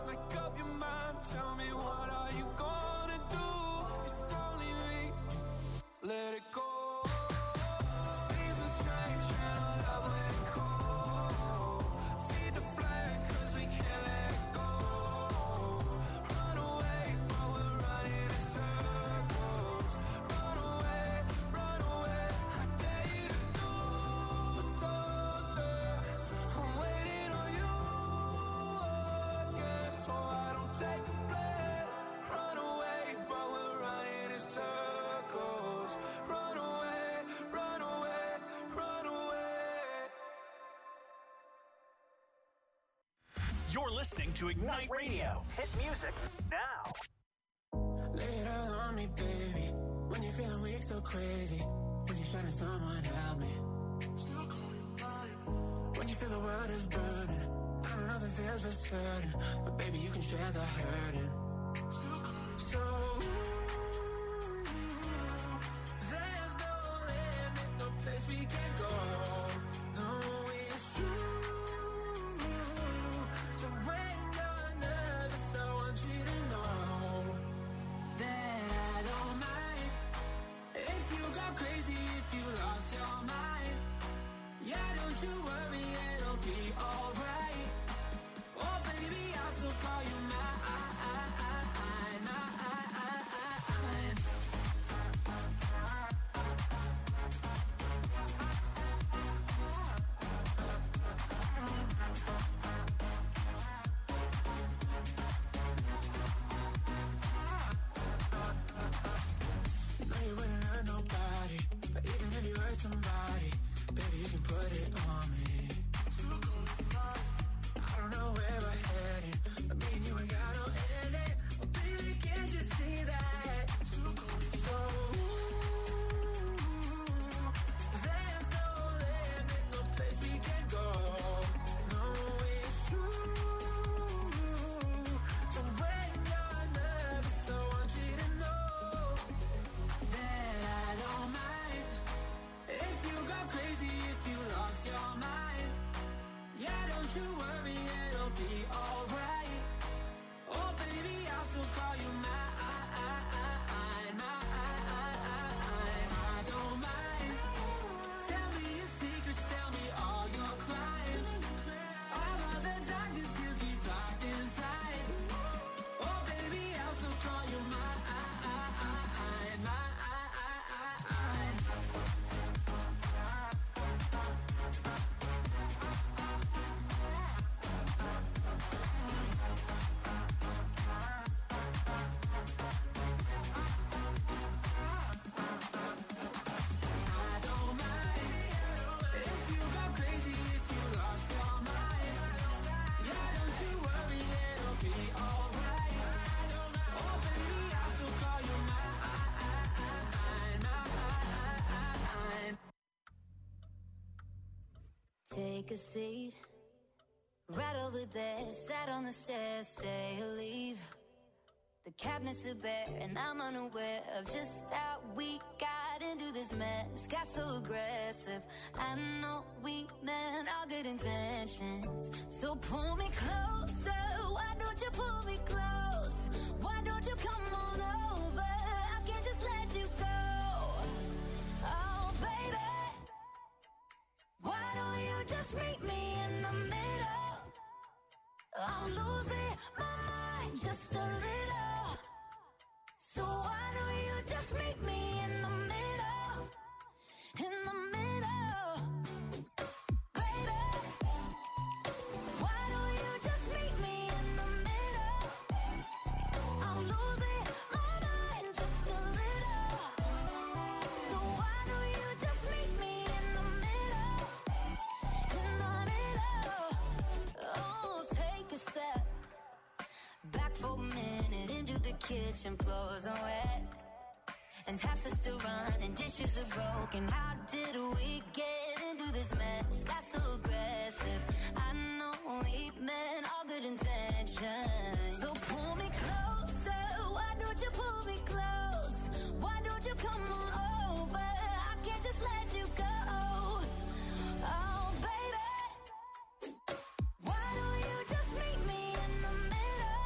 make up your mind. Tell me, what are you gonna do? It's only me. Let it go. Seasons change and our love went cold. Feed the flame 'cause we can't let it go. Run away, but we're running in circles. Run away, I dare you to do something. I'm waiting on you again, so I don't take the blame. Run away, but we're running in circles. Run away, run away, run away. You're listening to Ignite Radio. Hit music now. Lay it all on me, baby. When you're feeling weak, so crazy. When you're shining, someone help me. When you feel the world is burning, I don't know if it feels for certain, but baby, you can share the hurting. So there's no limit, no place we can go. No, it's true. So when you're nervous, I want you to know that I don't mind if you go crazy, if you lost your mind. Yeah, don't you worry, it'll be alright. Oh baby, I'll still call you mine. You know you wouldn't hurt nobody, but even if you hurt somebody, baby, you can put it on me. I don't know where we're heading, but me and you ain't got no ending. Oh, baby, can't you see that? So, there's no limit, no place we can go. No, it's true. So when you're nervous, I want you to know that I don't mind if you go crazy, if you lost your mind. Yeah, don't you worry, it'll be alright. Oh baby, I'll still call you mine. I don't mind. Tell me your secrets, tell me all your crimes. All of the darkness you keep locked inside. Oh baby, I'll still call you mine. I don't mind if you go crazy, if you lost your mind. Yeah, don't you worry, it'll be alright. Oh baby, I'll still call you mine. Take a seat, right over there, sat on the stairs, stay or leave. The cabinets are bare and I'm unaware of just how we got into this mess. Got so aggressive, I know we meant all good intentions. So pull me closer, why don't you pull me close? Why don't you come on over, I can't just let you go. Oh baby, why don't you just meet me in the middle? I'm losing my mind just a little. So why don't you just meet me in the middle? In the middle. Baby, why don't you just meet me in the middle? I'm losing my mind just a little. So why don't you just meet me in the middle? In the middle. Oh, take a step back for a minute into the kitchen, floors are wet and taps are still running, dishes are broken. How did we get into this mess? Got so aggressive, I know we meant all good intentions. So pull me closer, why don't you pull me close? Why don't you come on over, I can't just let you go. Oh baby, why don't you just meet me in the middle?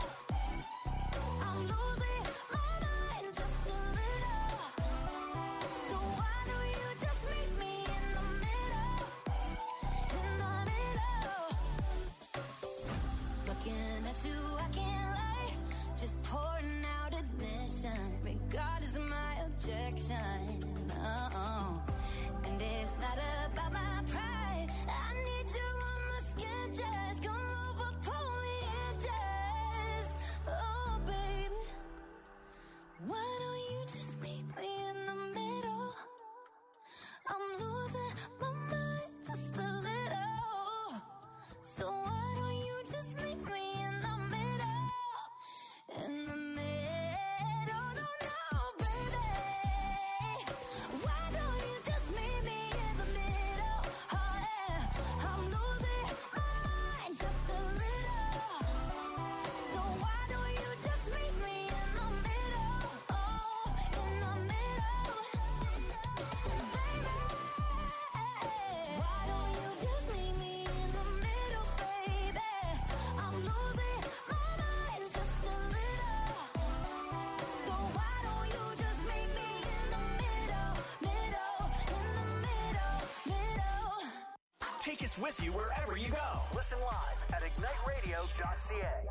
Take us with you wherever you go. Listen live at igniteradio.ca.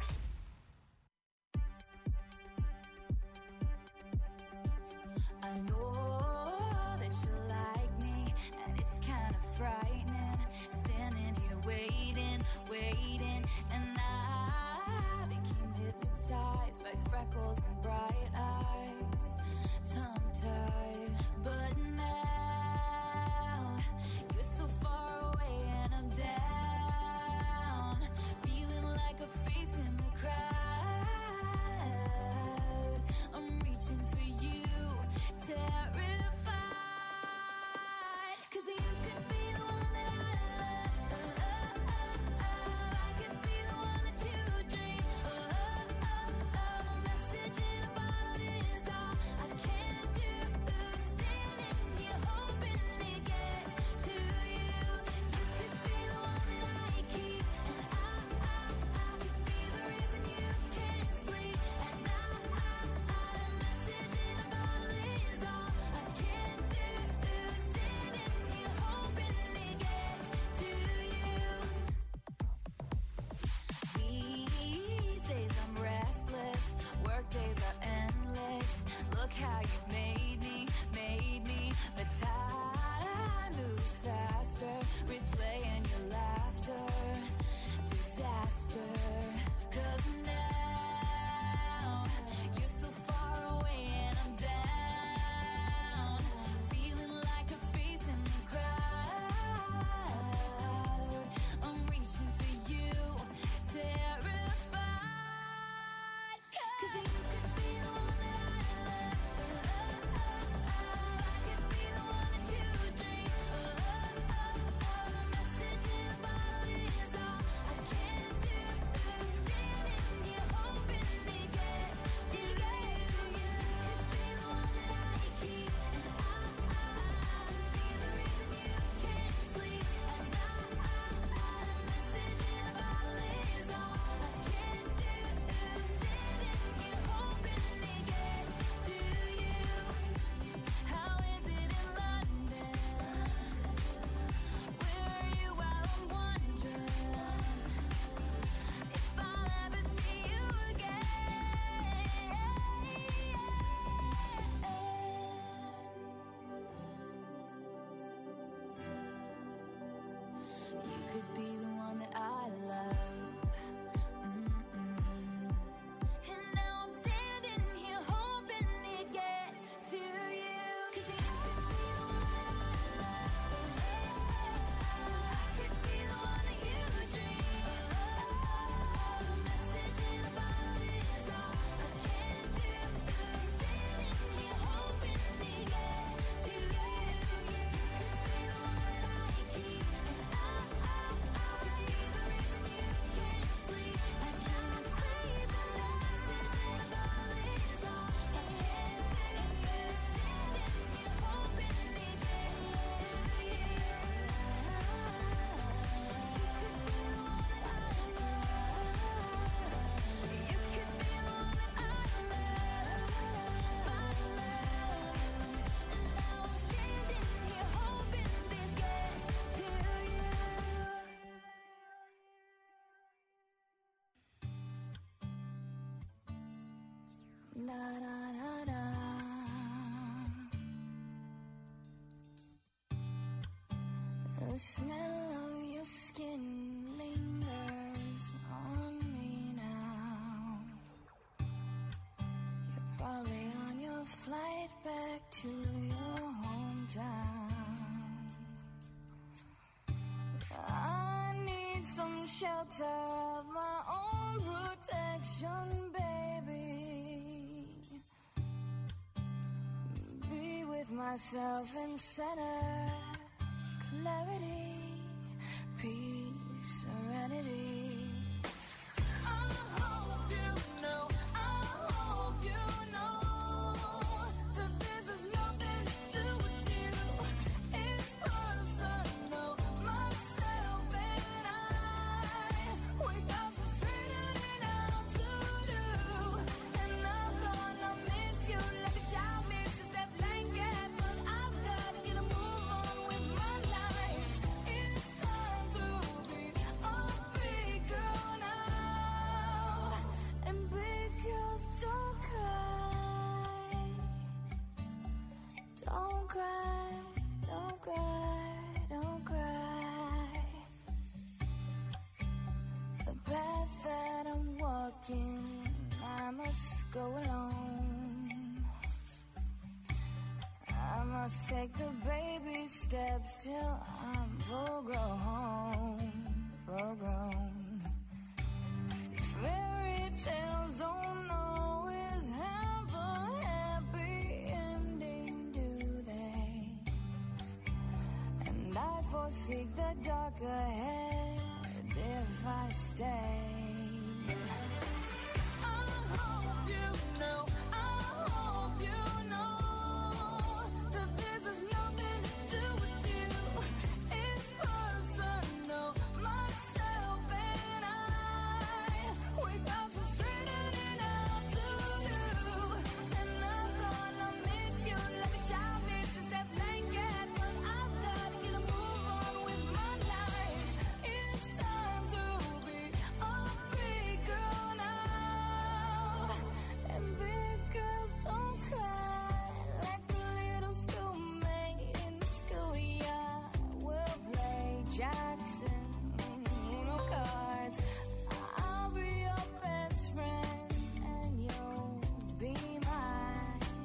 I know that you like me, and it's kind of frightening. Standing here waiting, and I became hypnotized by freckles and bright eyes, tongue-tied. But now you're so far away, and I'm down, feeling like a face in the crowd. I'm reaching for you, terrified, 'cause you could be the one that I love. I could be the one that you dream. A message in a bottle is all I can do. Standing here hoping it gets to you. You could be the one that I keep, and I could be the reason you can't sleep at night. A message in a bottle is all I can do. Standing here hoping it gets to you. These days I'm restless, work days are endless. Look how you made me, but time moves faster, replaying your laughter, disaster. 'Cause now you're so far away, and I'm down, feeling like a face in the crowd. I'm reaching for you, terrified, 'cause you could be the one that I love. I could be the one that you dream. A message in a bottle is all I can do. Standing here hoping it gets to you. You could be the one that I keep, and I could be the reason you can't sleep at night. A message in a bottle is all I can do. Standing here hoping it gets to you. How is it in London? Where are you while I'm wondering if I'll ever see you again? You could be the one that I love. And now I'm standing here hoping it gets to you. 'Cause you could be the one that I love. I could be the one that you dream. A message in a bottle is all I can do. Standing here hoping it gets to you. You could be the one that I keep, and I could be the reason you can't sleep at night. A message in a bottle is all I can do. Standing here hoping it gets to you. You could be the one that I love. You could be the one that I love, my love. And now I'm standing here hoping this gets to you. Na na na na. The smell of your skin lingers on me now. You're probably on your flight back to your hometown. I need some shelter of my own protection, baby. Be with myself in center, clarity, peace, serenity. I hope you know, that this has nothing to do with you. It's personal, myself and I. We got some straightening out to do, and I'm gonna miss you like a child misses that blanket. But I've got to get a move on with my life. It's time to cry, don't cry, don't cry. The path that I'm walking, I must go alone. I must take the baby steps till I'm full grown, full grown. Fairy tales don't always have a happy ending, do they? And I foresee the dark ahead if I stay. I hope you know, I hope you know that this has nothing to do with you. It's personal, myself and I. We concentrated it out to do. And I'm gonna miss you like a child misses that blanket. But I've got to get a move on with my life. It's time to be a big girl now. And big girls don't cry like a little schoolmate in the schoolyard. We'll play Jackson, Uno cards. I'll be your best friend and you'll be my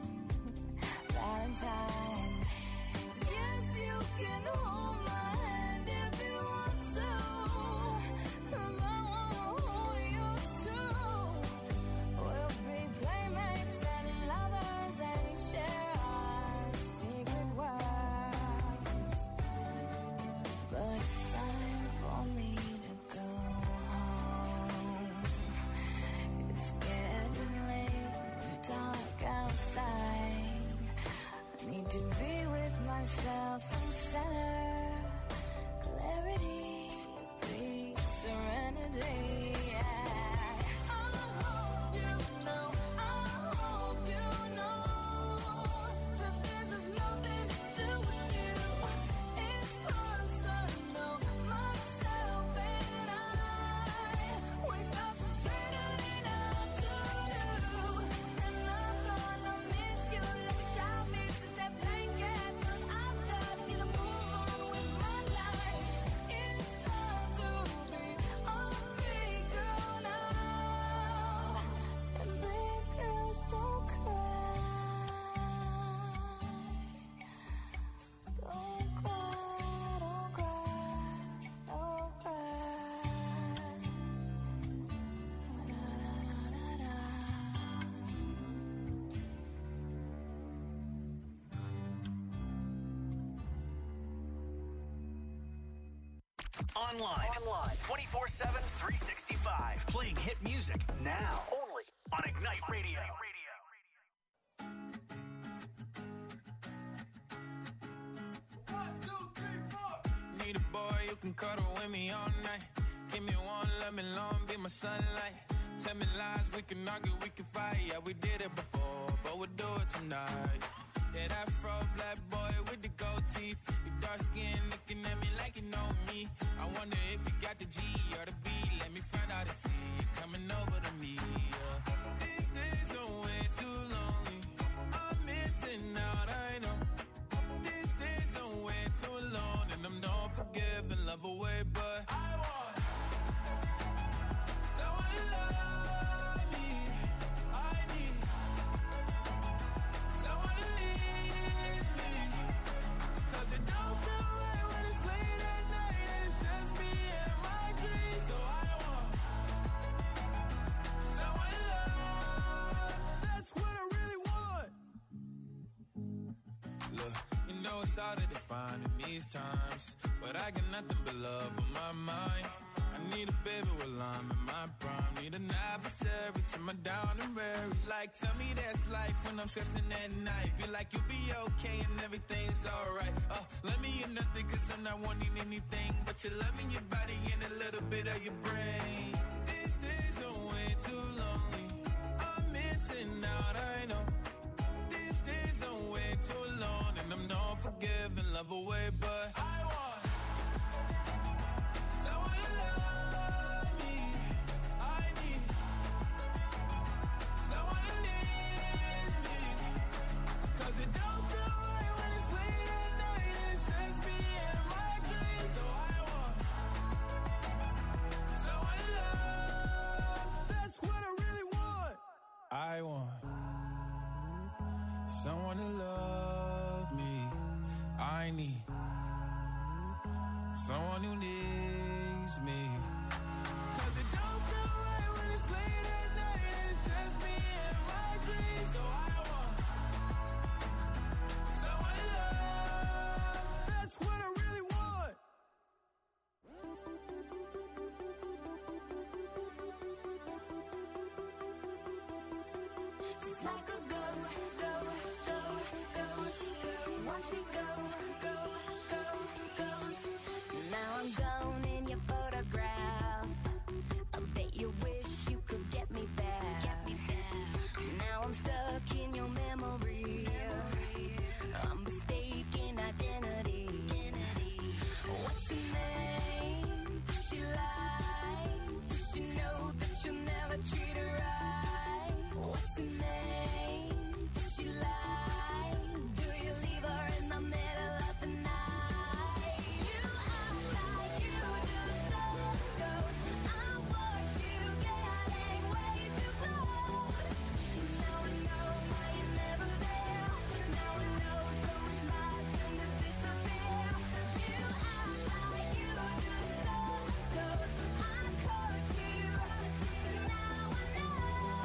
Valentine. Yes, you can hold my hand if you want to, 'cause I wanna hold yours too. We'll be playmates and lovers and share our secret words. But it's time for me to go home. It's getting late and dark outside. I need to be with myself and center. Clarity, peace, serenity. I hope you know, I hope you know that this has nothing to do with you. It's personal, myself and I. We concentrated it out to do. And I'm gonna miss you like a child misses that blanket. But I've got to get a move on with my life. It's time to be a big girl now. And big girls don't cry. Don't cry, don't cry, don't cry. Da-da-da-da-da. Online. 24/7, 365. Playing hit music now. Only on Ignite Radio. Need a boy you can cuddle with me all night. Give me one, let me long, be my sunlight. Tell me lies, we can argue, we can fight. Yeah, we did it before, but we'll do it tonight. Yeah, that fro black boy with the gold teeth. You dark skin looking at me like you know me. I wonder if you got the G or the B. Let me find out and see you coming over to me. Yeah. These days are way too lonely. I'm missing out, I know. These days are way too alone, and I'm not forgiving, love away, but I want someone to love me. I need someone to leave me, 'cause it don't feel right when it's late at night and it's just me and my dreams. So I want someone to love. That's what I really want. Look, you know it's hard to define in these times, but I got nothing but love on my mind. I need a baby while I'm in my prime. Need an adversary to my down and weary. Like, tell me that's life when I'm stressing at night. Be like, you'll be okay and everything's alright. Let me in nothing 'cause I'm not wanting anything but your love in your body and a little bit of your brain. These days are way too lonely. I'm missing out, I know. These days are way too alone, and I'm not forgiving, love away, but I want someone to love me. I need someone to leave me, 'cause it don't feel right when it's late. I want someone to love me. I need someone who needs me. 'Cause it don't feel right when it's late at night and it's just me and my dreams. So I want someone to love. That's what I really want. Just like a go, go, go, goes, go. Watch me go, go, go, goes. Now I'm gone in your photograph. I bet you wish you could get me back. Now I'm stuck in your memory. I'm mistaken identity. What's her name? Does she lie? Does she know that you'll never treat her right? What's her name? Does she lie? Do you leave her in the middle of the night? You act like you just don't go. I watched you getting way too close. Now I know why you're never there. Now I know, so it's my turn to disappear. You act like you just don't go. I caught you. Now I know.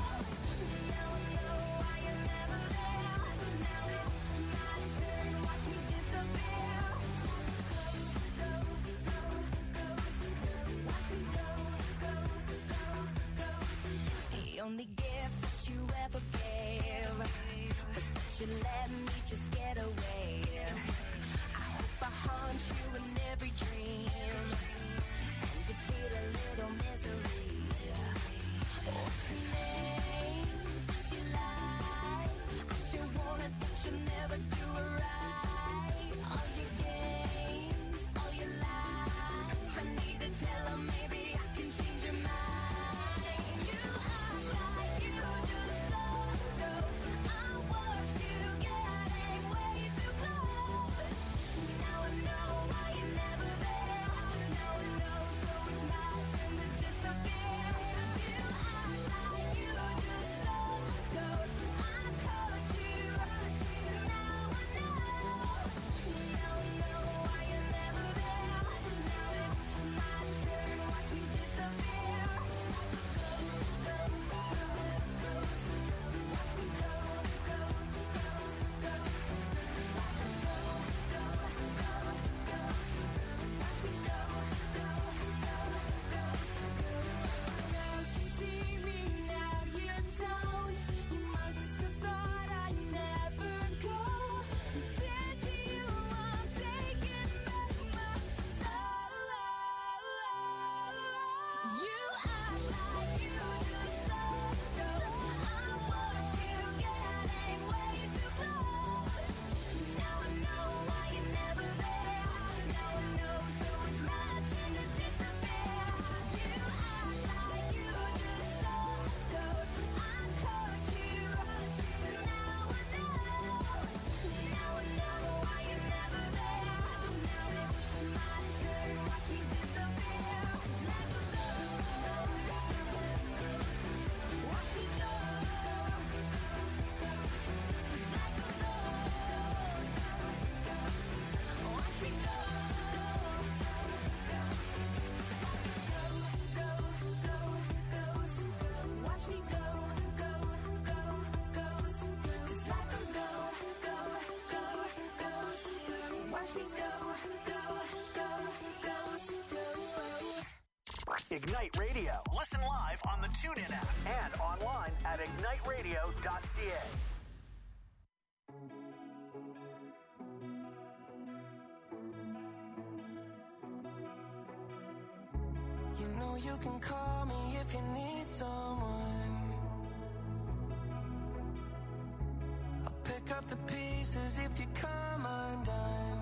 Now I know why you're never there. Now it's my turn. Watch me disappear. Go, go, go, watch me go, go, go, go. The only gift that you ever gave was that you let me just get away. I hope I haunt you in every dream, and you feel a little misery. What's her name? Does she lie? I sure wanted that you'll never do it right. All your games, all your lies. I need to tell her maybe I can change your mind. You act like you just don't go. I watched you getting way too close. Now I know why you're never there. Now I know, so it's my turn to disappear. You act like you just don't go. I caught you. Now I know. Now I know why you're never there. Now it's my turn. Watch me disappear. Go, go, go, go. Watch me go, go, go, go. Just like a go, go, go, go. Watch me go, go, go, go. Now you see me, now you don't. You must have thought I'd never go. Dead to you, I'm taking back my soul. You act like you just don't go. I watched you getting way too close. Now I know why you're never there. Now I know, so it's my turn to disappear. You act like you just don't go. I caught you. Now I know. Now I know why you're never there. Now it's my turn. Watch me disappear. Just like a ghost. Watch me go. Just like a ghost. Watch me go. Go, go, goes. Watch me go, go, go, goes. Just like a go, go, go, goes. Watch me go, go, go, goes. Ignite Radio. Listen live on the TuneIn app and online at igniteradio.ca. You know you can call me if you need someone. I'll pick up the pieces if you come undone.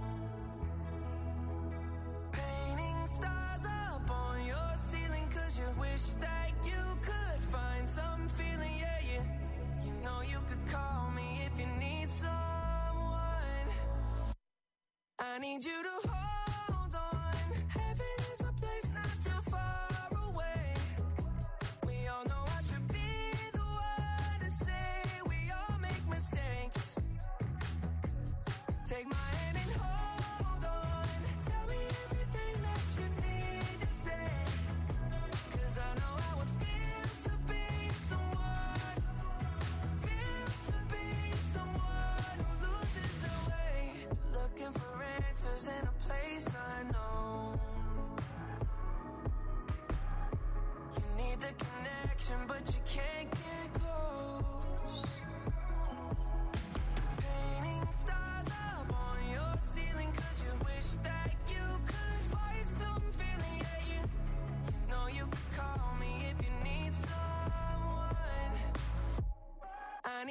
Painting stars up on your ceiling 'cause you wish that you could find some feeling, yeah, yeah. You know you could call me if you need someone. I need you to hold on. Heaven is a place not too far away. We all know I should be the one.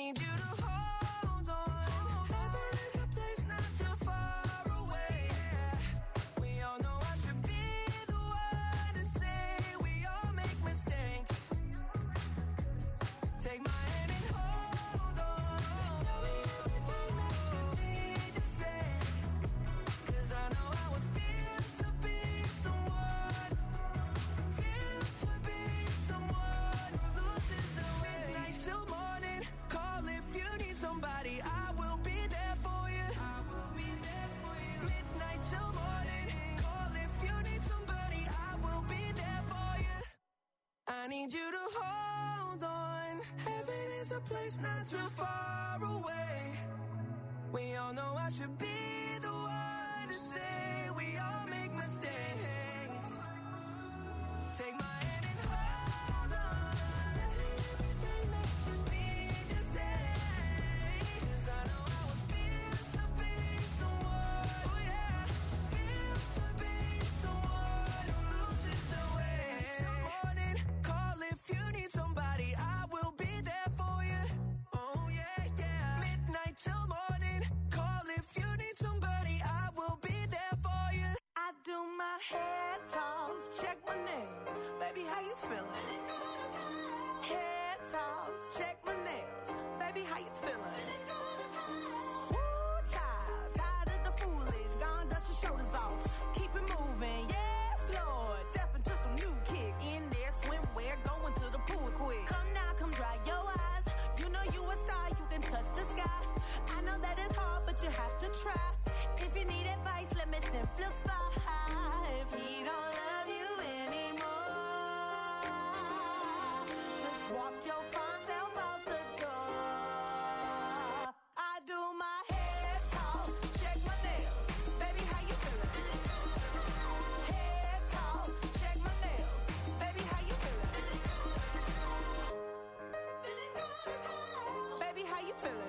need you to hold on. Heaven is a place not too far away. We all know I should be the one to say we all make mistakes. Take my hand and hold on. Tell me everything that you need to say. 'Cause I know how it feels to be someone. Feels to be someone who loses the way. Midnight till morning. Call if you need somebody. I will be there for you. I will be there for you. Midnight till morning. Call if you need somebody. I will be there for you. I need you to hold on. Heaven is a place not too far away. We all know I should be the one to say we all make mistakes. Take my hand and hold on. Tell me everything that you need to say. 'Cause I know how it feels to be someone. Oh yeah, feels to be someone who loses the way. Till morning, call if you need somebody. I will be there for you. Oh yeah, yeah. Midnight till morning, call if you need somebody. I will be there for you. I do my hair toss, check my nails. Baby, how you feeling? Hair toss, check my nails. Baby, how you feeling? Woo, child, tired of the foolish. Gone, dust your shoulders off. Keep it moving, yes, Lord. Step into some new kicks. In there, swimwear, going to the pool quick. Come now, come dry your eyes. You know you a star, you can touch the sky. I know that it's hard, but you have to try. If you need advice, let me simplify. If he don't love you anymore, just walk your fine self out the door. I do my hair talk, check my nails. Baby, how you feeling? Hair talk, check my nails. Baby, how you feeling? Feeling good as hell. Baby, how you feeling?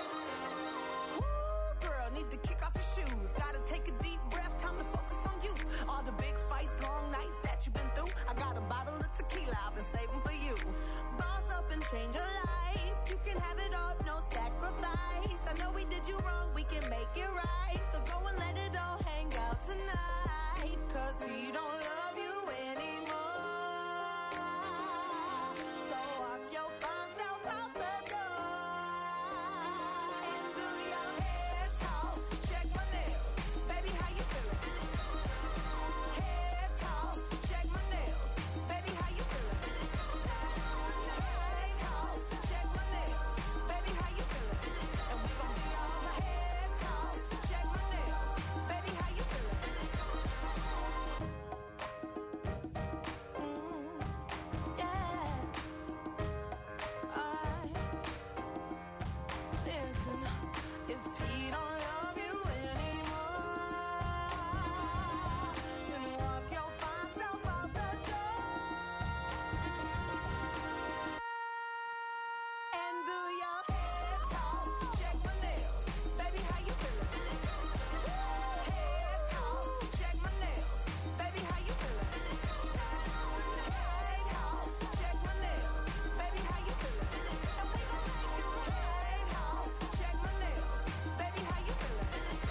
Woo, girl, need to kick off your shoes. Gotta take a deep breath, time to focus on you. All the big fights, long nights that you've been through. I got a bottle of tequila I've been saving for you. Boss up and change your life. You can have it all, no sacrifice. I know we did you wrong, we can make it right. So go and let it all hang out tonight. 'Cause we don't love you anymore. So walk your fine self out the door. And do your hair talk, check my nails. Baby, how you feeling? Hair talk, check my nails. Baby, how you feeling? Hair talk, check my nails. Baby, how you feeling? And we gon' be all hair talk, check my nails. Baby, how you feeling? Yeah. Alright. Listen, if he don't love you anymore, then walk your fine self out the door. And do your hair talk, check my nails. Baby, how you feeling? Hair talk, check my nails. Baby, how you feeling? Hair talk, check my nails. Baby, how you feeling? And we gon' make you hair talk, check my nails. Baby, how you feeling?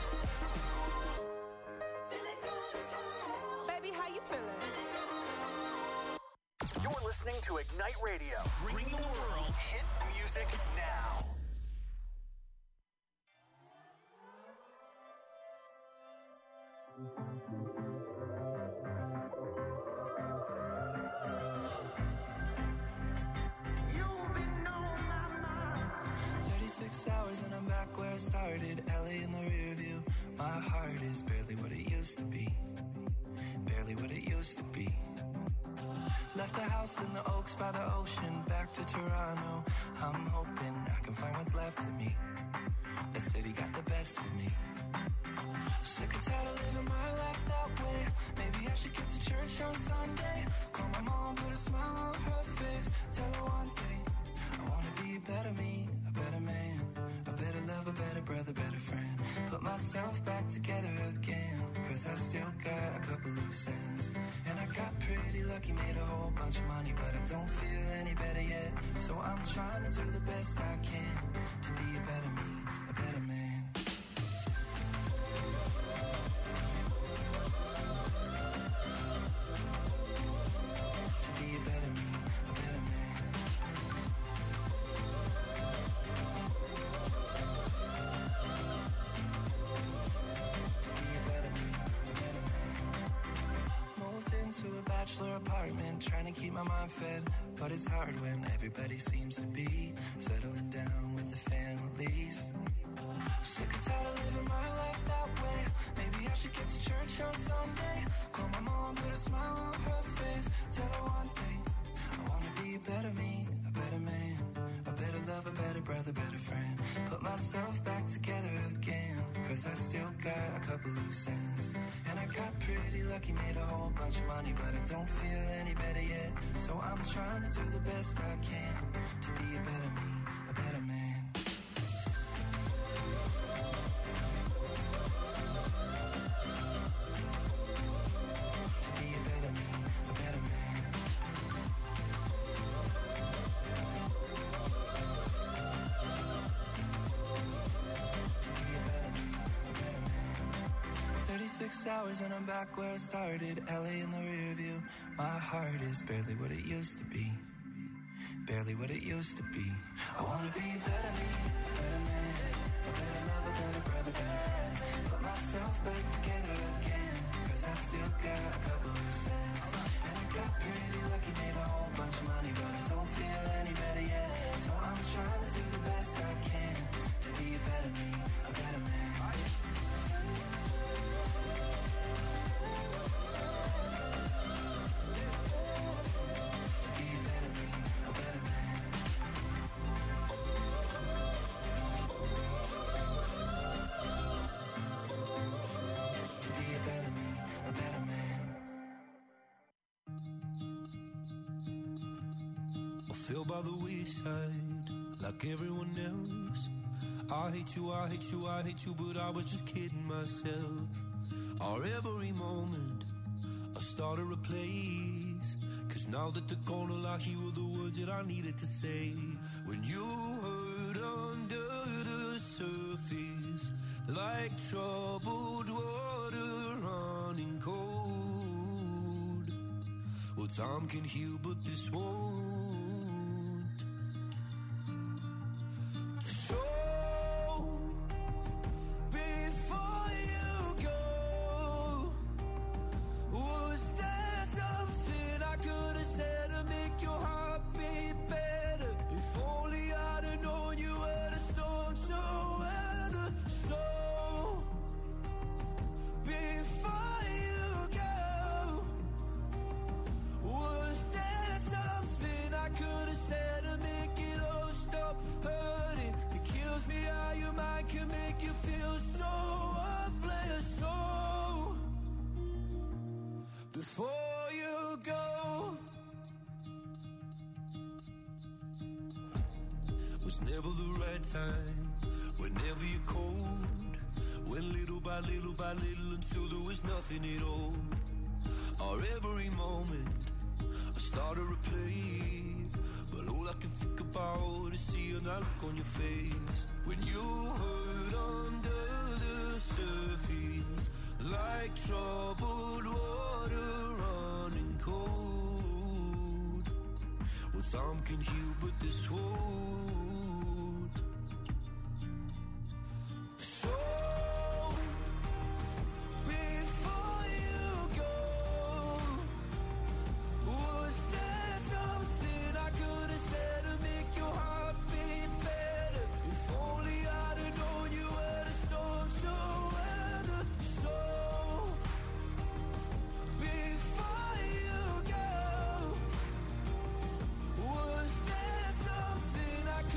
Feeling good as hell. Baby, how you feeling? You're listening to Ignite Radio. Bring the world hit music now. You've been on my mind. 36 hours and I'm back where I started. LA in the rear view. My heart is barely what it used to be. Barely what it used to be. Left the house in the Oaks by the ocean. Back to Toronto. I'm hoping I can find what's left of me. That city got the best of me. Sick and tired of living my life that way. Maybe I should get to church on Sunday. Call my mom, put a smile on her face. Tell her one thing, I wanna be a better me, a better man, a better love, a better brother, better friend. Put myself back together again, 'cause I still got a couple loose ends. And I got pretty lucky, made a whole bunch of money, but I don't feel any better yet. So I'm trying to do the best I can to be a better me, a better man. To be a better me, a better man. To be a better me, a better man. Moved into a bachelor apartment, trying to keep my mind fed, but it's hard when everybody seems to be settling down with the families. Sick and tired of living my life that way. Maybe I should get to church on Sunday. Call my mom, put a smile on her face. Tell her one thing, I wanna be a better me, a better man, a better lover, better brother, better friend. Put myself back together again, cause I still got a couple loose ends. And I got pretty lucky, made a whole bunch of money, but I don't feel any better yet. So I'm trying to do the best I can to be a better me, a better man. To be a better me, a better man. To be a better me, a better man. 36 hours and I'm back where I started. LA in the rear view. My heart is barely what it used to be. Barely what it used to be. I wanna be a better me, a better man, a better lover, better brother, better friend. Put myself back together again, cause I still got a couple loose ends. And I got pretty lucky, made a whole bunch of money, but I don't feel any better yet. So I'm trying to do the best I can to be a better me, a better man. To be a better me, a better man. To be a better me, a better man. I fell by the wayside like everyone else. I hate you, I hate you, I hate you, but I was just kidding myself. Our every moment I started a place, cause now that they're gone, all I hear were the words that I needed to say. When you hurt under the surface, like troubled water running cold. Well, time can heal, but this won't. So, before you go, was there something I could have said to make your heart beat better? If only I'd have known you were the storm to weather. So, before you go, was there something I could have said to make it all stop hurting? It kills me how your mind can make you feel so worthless. So, before you go, was never the right time, whenever you're cold, went little by little until there was nothing at all. Our every moment I started to play, but all I can think about is seeing that look on your face. When you hurt under the surface, like troubled water running cold. Well, time can heal, but this won't. So, before you go, was there something I could have said to make your heart beat better? If only I'd have known you were the storm to weather. So, before you go, was there something I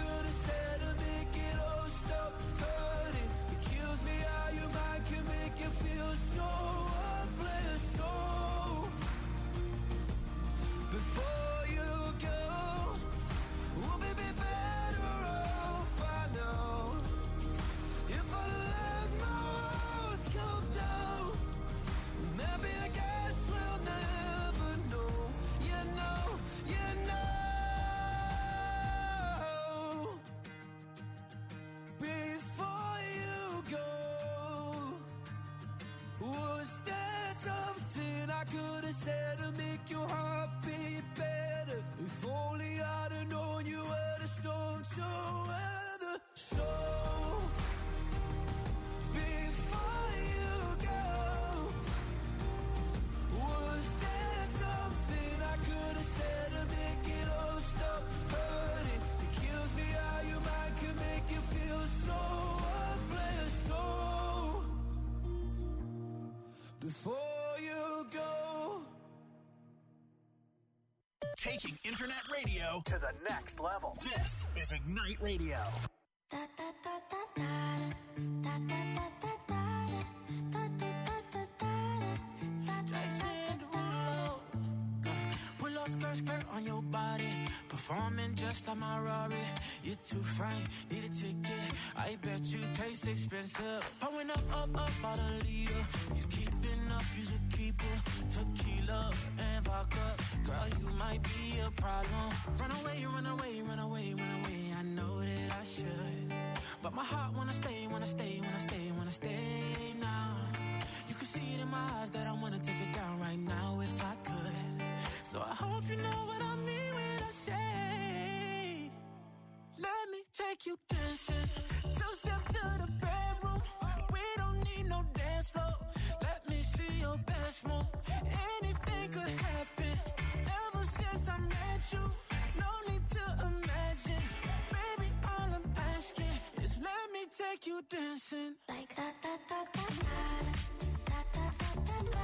Taking internet radio to the next level. This is Ignite Radio. Jason Derulo. Pull up skirt on your body. Performing just like my Rari. You're too fine, need a ticket. I bet you taste expensive. Pouring up, about a liter. You keeping up, you should keep it. Tequila and vodka. Girl, you might be a problem. Run away, run away, run away, run away. I know that I should. But my heart wanna stay, wanna stay, wanna stay, wanna stay now. You can see it in my eyes that I wanna take it down right now if I could. So I hope you know what I mean when I say, let me take you dancing. Two-step to the bedroom. We don't need no dance floor. Let me see your best move. Anything could happen. Ever since I met you, no need to imagine. Baby, all I'm asking is let me take you dancing. Like da da da da da da da da da da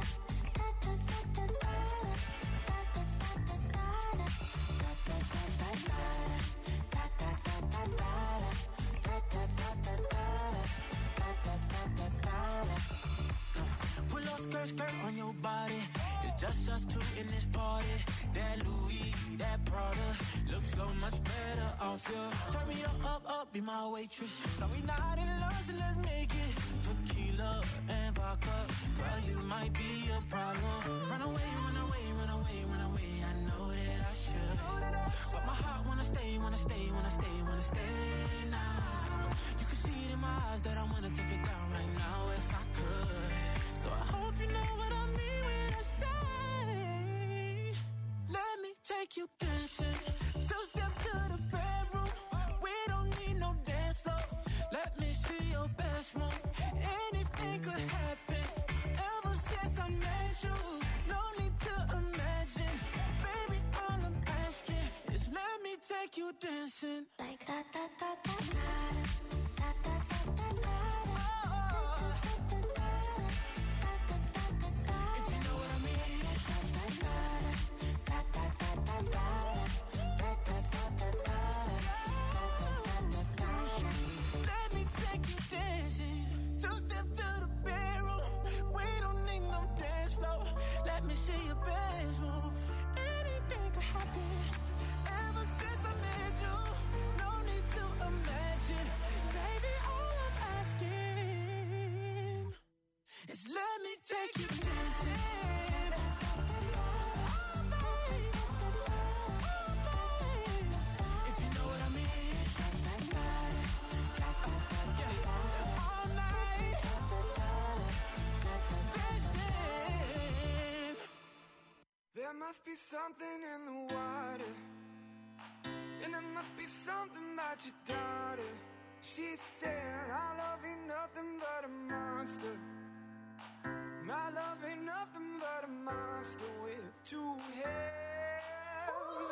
Pull up skirt on your body. It's just us two in this party. That Louis, that Prada looks so much better off you. Turn me up, be my waitress. No, we not in love, so let's make it. Tequila and vodka. Girl, you might be a problem. Run away, run away, run away, run away. I know that I should. But my heart wanna stay, wanna stay, wanna stay, wanna stay now. You can see it in my eyes that I wanna take it down right now if I could. So I hope you know what I mean when I say, let me take you dancing. Two-step to the bedroom. We don't need no dance floor. Let me see your best move. Anything could happen. Ever since I met you, no need to imagine. Baby, all I'm asking is let me take you dancing. Like da da da da da da da da da da. If you know what I mean. Let me take you dancing. Two-step to the bedroom. We don't need no dance floor. Let me see your best move. Anything could happen. Ever since I met you, no need to imagine. Baby, all I'm asking is let me take you dancing. If you know what I mean. All night. Dancing. There must be something in the water, and there must be something about your daughter. She said, our love ain't nothing but a monster. My love ain't nothing but a monster with two heads.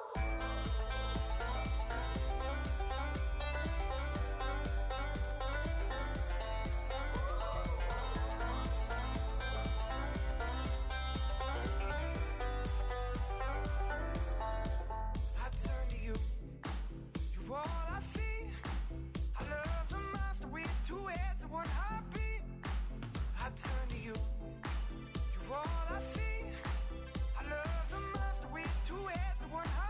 I turn to you, you're all I see. Our love's a monster with two heads and one heartbeat. I turn to you, you're all I see. Our love's a monster with two heads and one heartbeat.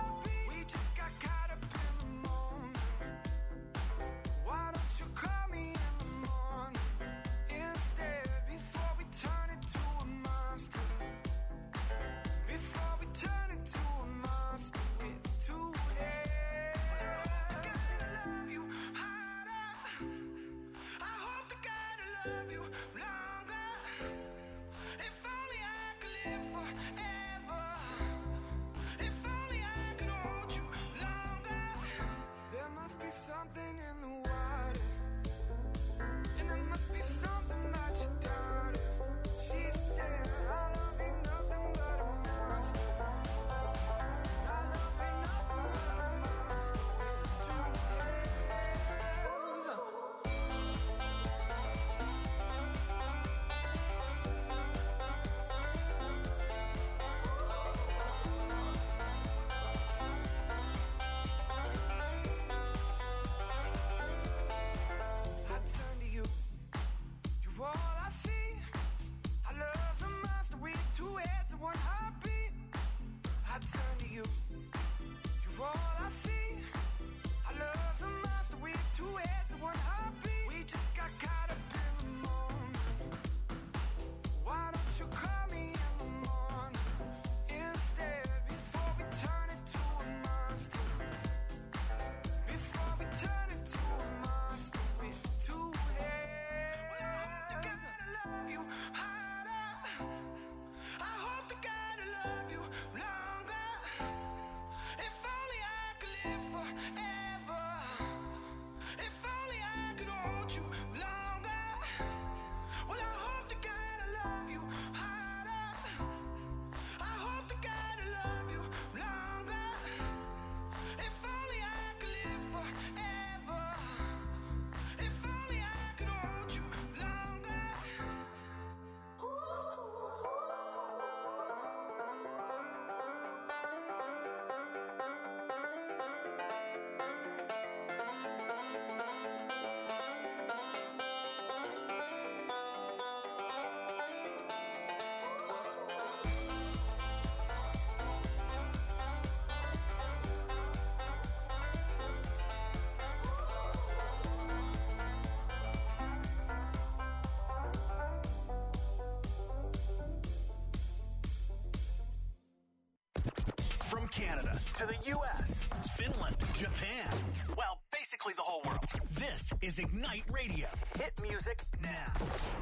Canada to the U.S., Finland, Japan. Well, basically the whole world. This is Ignite Radio. Hit music now.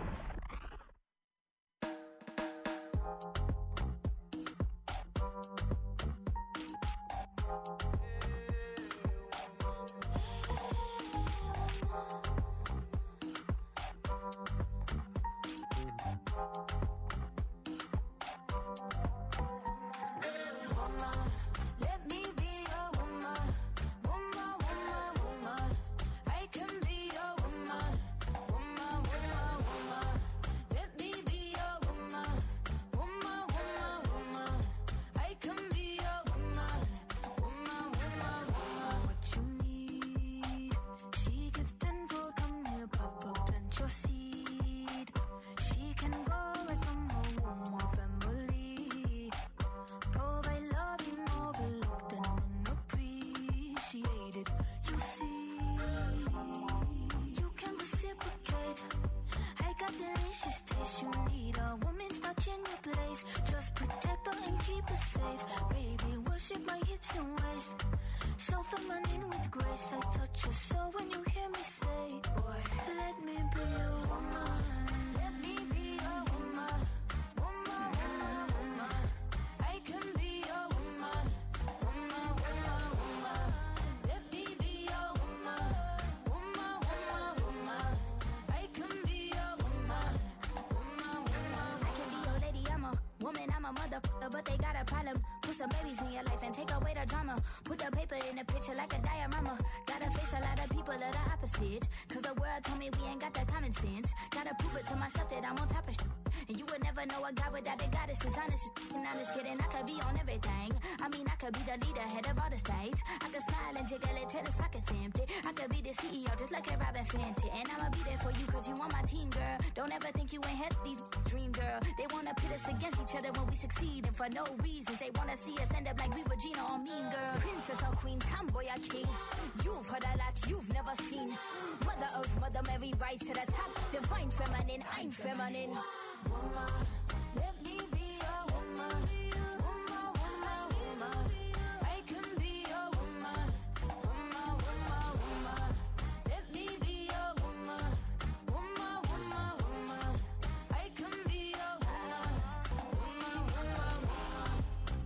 But they got a problem. Put some babies in your life and take away the drama. Put the paper in the picture like a diorama. Gotta face a lot of people that are opposite. Cause the world told me we ain't got that common sense. Gotta prove it to myself that I'm on top of shit. And you would never know a guy without a goddess is honest. And I'm just kidding, I could be on everything. I mean, I could be the leader, head of all the states. I could smile and jiggle it till his pockets empty. I could be the CEO, just like a Robin Fenty. And I'ma be there for you cause you on my team, girl. Don't ever think you ain't had these dream, girl. They wanna pit us against each other when we succeed. And for no reasons, they wanna see us end up like we Regina or Mean Girl. Princess or queen, tomboy or king. You've heard a lot you've never seen. Mother Earth, Mother Mary, rise to the top. Divine feminine, I'm feminine. Woman, let me be a woman. Woman, woman, woman. I can be a woman. Woman, woman, woman. Let me be a woman. Woman, woman, woman. I can be a woman. Woman, woman, woman.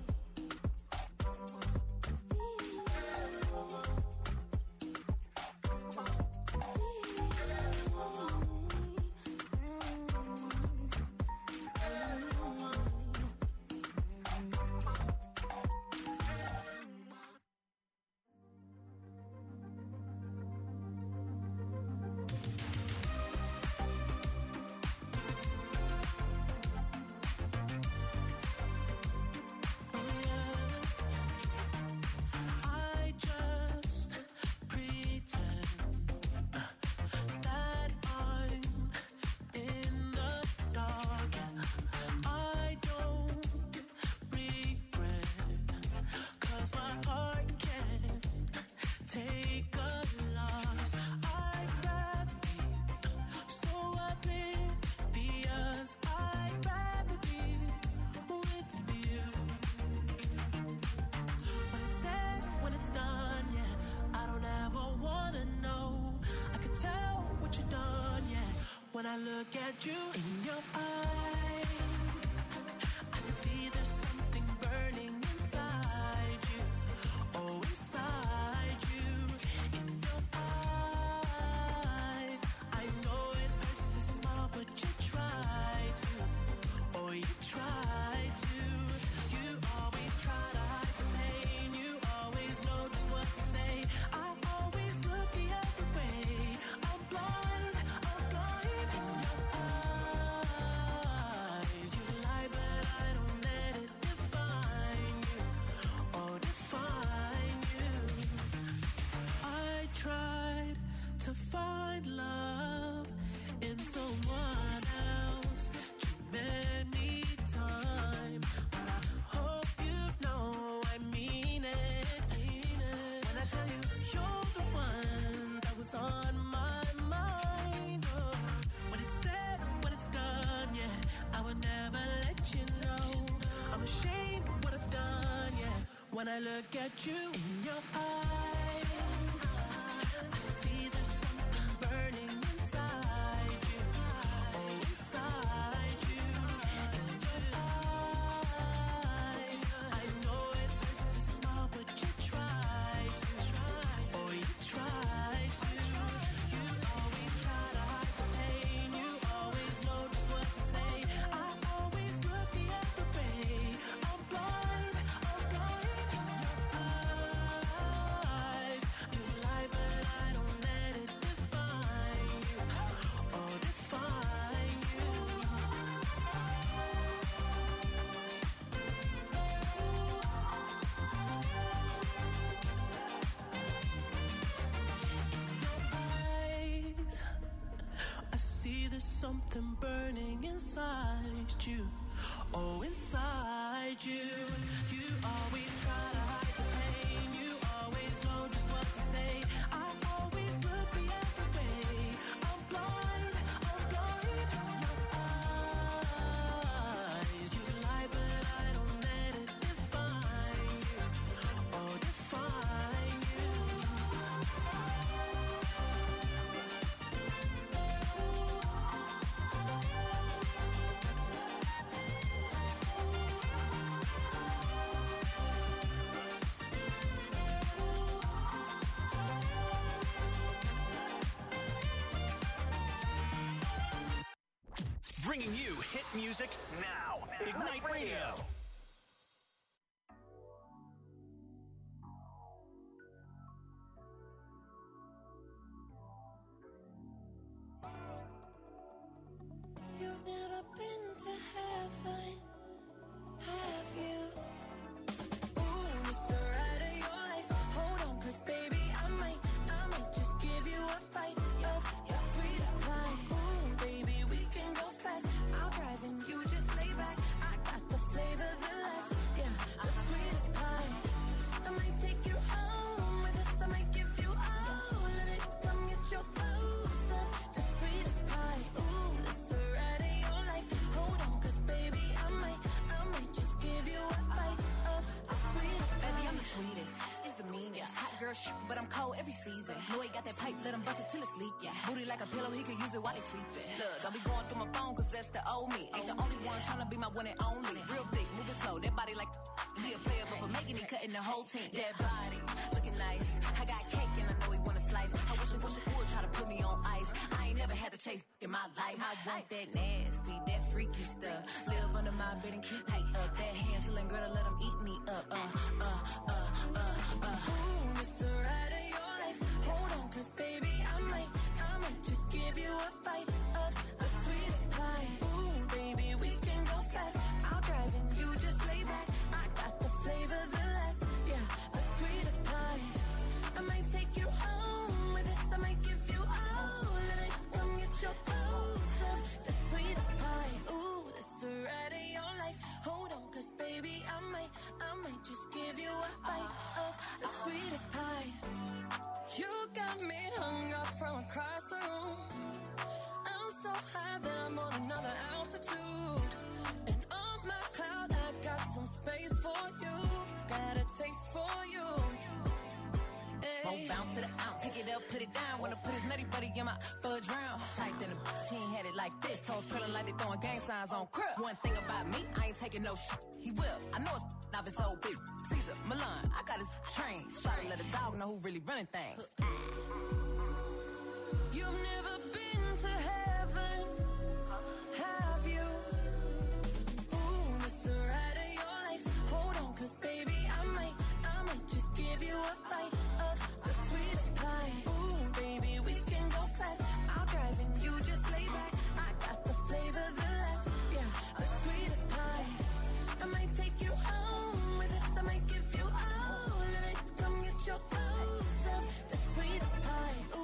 When I look at you in your eyes, I see there's something burning inside you. Oh, inside you, in your eyes. I know it hurts to smile, but you try to. Oh, you try to. You always try to hide the pain. You always know just what to say. I always look the other way. I'm blind. To find love in someone else too many times, but I hope you know I mean it. When I tell you you're the one that was on my mind. Oh, when it's said, when it's done, yeah, I would never let you know. I'm ashamed of what I've done, yeah. when I look at you in your eyes, I see there's something burning inside you. Oh, inside you, in your eyes. I know it hurts to smile, but you try to. Oh, you try to. You always try to hide the pain. You always know just what to say. I always look the other way. I'm blind in your eyes. You lie, but I don't let it define you. Oh, define you. Eyes, I see there's something burning inside you. Oh, inside you. You always try to hide the pain. You always know just what to say. I always look the other way. I'm blind in your eyes. You lie, but I don't let it define you. Oh, define you. Bringing you hit music now. Ignite Radio. You've never been to heaven, have you? Ooh, it's the ride of your life. Hold on, 'cause baby, I might just give you a bite of your sweetest pie. Ooh, baby, we can go fast. I'll drive and you just lay back. I got the flavor, the last, yeah, the sweetest pie. I might take you home with us. I might give you all of it. Come get your clothes up, the sweetest pie. Ooh, it's the ride of your life. Hold on, 'cause baby, I might just give you a bite of the sweetest pie. Baby, I'm the sweetest. It's the meanest. Hot girl shit, but I'm cold every season. Know he got that pipe, let him bust it till it's leak. Yeah. Booty like a pillow, he could use it while he sleeping. Look, don't be going through my phone, 'cause that's the old me. Ain't the only one tryna be my one and only. Real thick, moving slow, that body like he a player, but for making it, cutting the whole team. That body, looking nice. I got cake and I know he wanna slice. I wish it would try to put me on ice. I ain't never had to chase in my life. I want that nasty, that freaky stuff. Live under my bed and keep height up. That Hansel and Gretel, let him eat me up. Ooh, it's the ride of your life. Hold on, 'cause baby, I might just give you a bite of the sweetest pie. Ooh, baby, we can go fast. I'll drive and you just lay back. I got the flavor, the last, yeah, the sweetest pie. I might take you home with us. I might give you all of it. Come get your clothes up, the sweetest pie. Ooh, it's the ride of your life. Hold on, 'cause baby, I might just give you a bite of the sweetest pie. You got me hung up from across the room. I'm so high that I'm on another altitude. And on my cloud, I got some space for you. Got a taste for you. Won't bounce to the ounce, pick it up, put it down. Wanna put his nutty buddy in my fudge round. Tight than a she ain't had it like this. Toes curling like they throwing gang signs on crib. One thing about me, I ain't taking no shit. He will. I know it's not his whole big. Caesar, Milan, I got his train. Try to let a dog know who really running things. You've never been to heaven, have you? Ooh, it's the ride of your life. Hold on, 'cause baby, I might just give you a bite of the sweetest pie. Ooh, baby, we can go fast. I'll drive and you just lay back. I got the flavor, the last, yeah, the sweetest pie. I might take you home with us. I might give you all of it. Come get your clothes up, the sweetest pie. Ooh,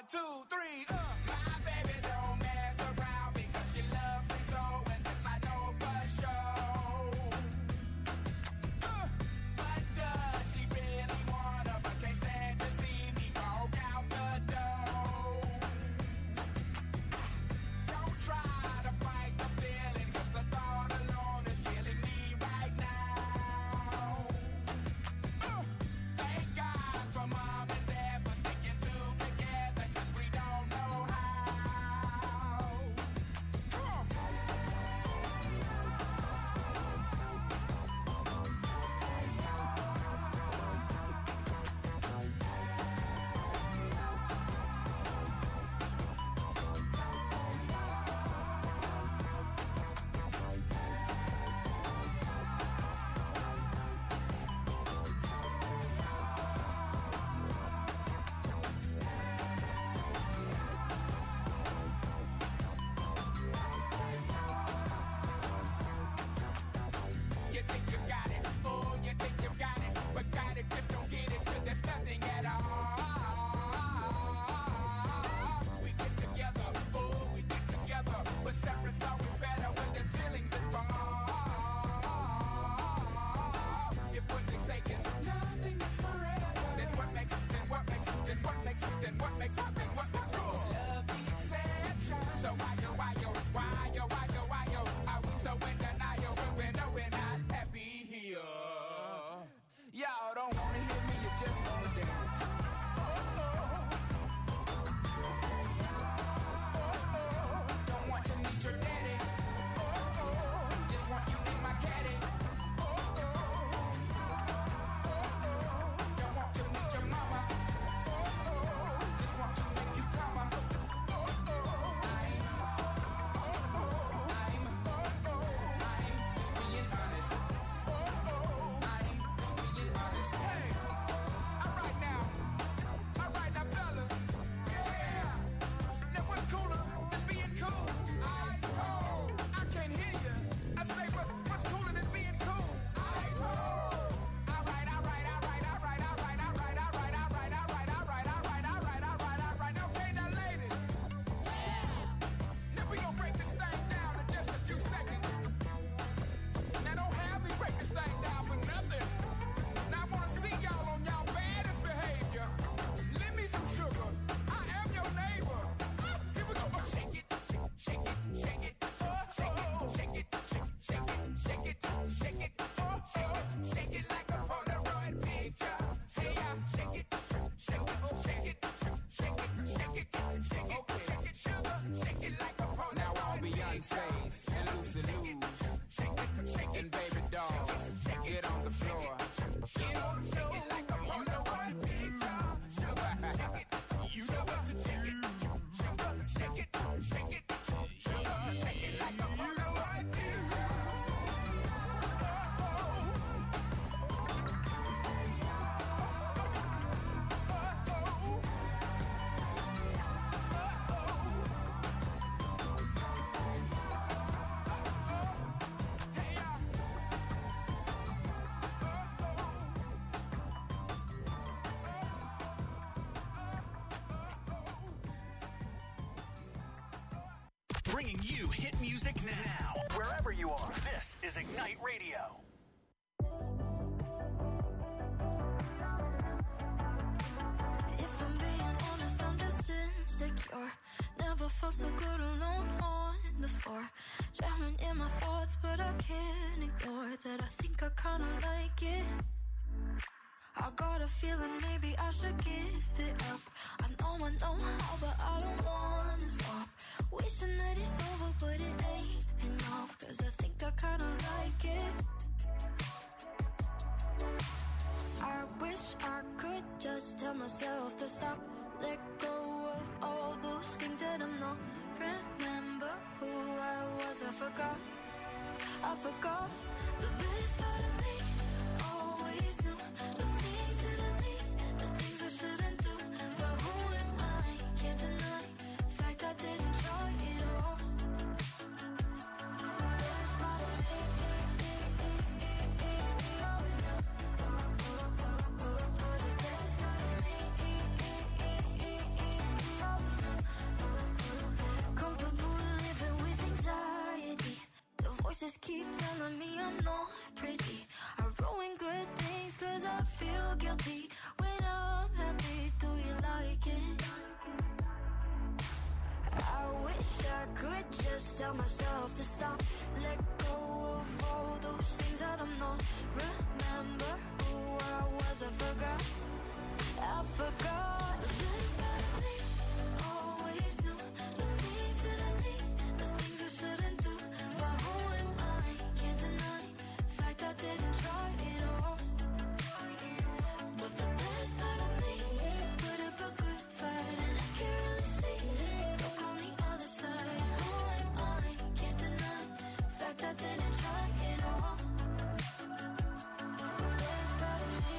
1, 2, 3, My baby don't mess around because she loves me so, and this I know for sure. But does she really wanna, but can't stand to see me walk out the door? Don't try to fight the feeling, 'cause the thought alone is killing me right now. Thank God for mom and dad for sticking two together, 'cause we don't know how. Come on. You think you got it, oh, you think you got it, but got it, just don't get it, 'cause there's nothing at all. We get together, oh, we get together, but separate's always better when there's feelings involved. If what they say is nothing is forever, then what makes good? Love the exception. So why yo, are we so in denial when we know we're not happy here? Y'all don't wanna hear me, you just wanna dance. Don't want to meet your daddy. Just want you in my caddy. Don't want to meet your mama. Just want to make you come. I'm just being honest. I'm just being honest. Hey, all right now, fellas. Yeah. Now what's cooler than being cool? Ice cold. I can't hear you. I say what's cooler than being cool? Ice cold. All right. Okay, now ladies. Now we gonna break this thing down in just a few seconds. Now don't have me break this thing down for nothing. Now I wanna see y'all on y'all baddest behavior. Lend me some sugar. I am your neighbor. Here we go. Shake it. Shake it. Shake it. Shake it. Shake it. Shake it. Shake it. Shake it. Shake it like a Polaroid picture. Hey, shake it. Shake it. Shake it. Shake it. Shake it. Shake it. Shake it, sugar. Shake it like a Polaroid. Now all Beyonce's and Lucy Lou's. Shake it. Shake it, baby dolls. Get on the floor. Get on the floor. Shake it like a Polaroid picture. Sugar. Shake it. You know what to do. Sugar. Shake it. Shake it. Sugar. Shake it like a Polaroid picture. Bringing you hit music now, wherever you are. This is Ignite Radio. If I'm being honest, I'm just insecure. Never felt so good alone on the floor. Drowning in my thoughts, but I can't ignore that. I think I kinda like it. I got a feeling maybe I should give it up. I know how, but I don't wanna stop. Wishing that it's over, but it ain't enough. 'Cause I think I kinda like it. I wish I could just tell myself to stop. Let go of all those things that I'm not. Remember who I was, I forgot. The best part of me always knew the things that I need, the things I shouldn't do. But who am I? Can't deny the fact I didn't try it all. The best part of me always knew. The best part of me just keep telling me I'm not pretty. I ruin good things cause I feel guilty. When I'm happy, do you like it? I wish I could just tell myself to stop. Let go of all those things that I'm not. Remember who I was, I forgot. I forgot. The best part of me always knew the things that I need, the things I shouldn't do. But who am I? Can't deny the fact I didn't try it all. But the best part of me put up a good fight, and I can't really see it's stuck on the other side. Who am I? Can't deny the fact I didn't try it all. The best part of me.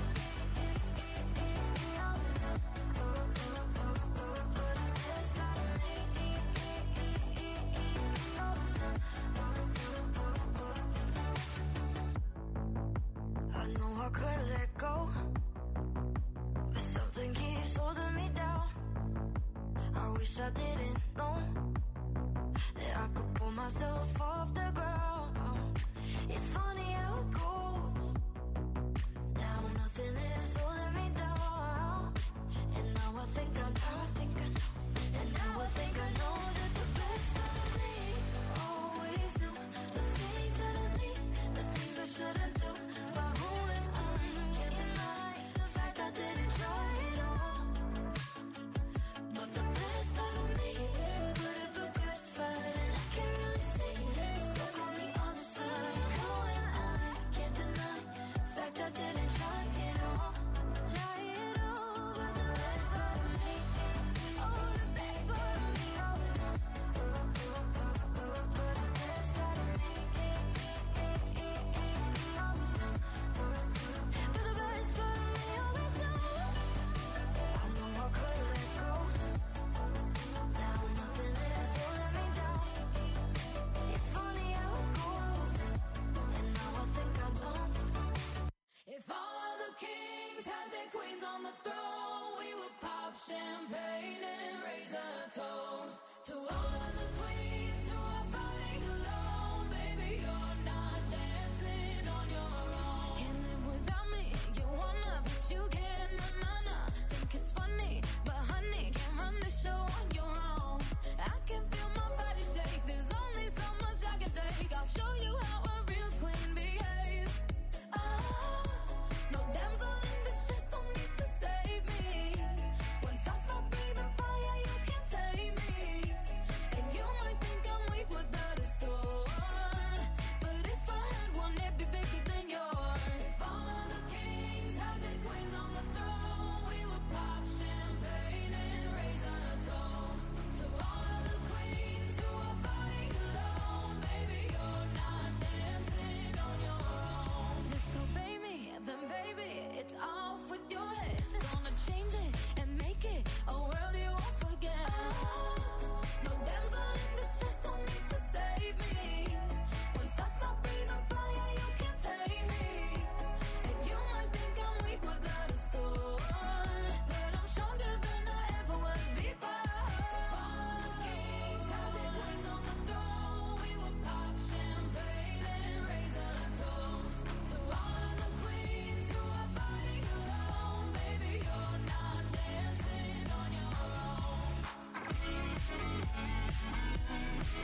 I know I could let go, but something keeps holding me down. I wish I didn't know that I could pull myself off the ground. It's funny how it goes. Now nothing is holding me down. And now I think I know, and now I think I know that the best part of me always knew the things that I need, the things I shouldn't do. But who am I? Can't deny the fact I didn't try it all. But the best part of me put up a good fight, and I can't really see it's stuck on the other side. Who am I? Can't deny the fact I didn't try it all. Try it all, but the best part of me, oh, the best part of me, oh, the best part of me, but the best part of me always knows. I know I could let go. Now nothing is holding me down. It's funny how it goes, and now I think I know. If all of the kings had their queens on the throne, we would pop champagne and raise a toast to all of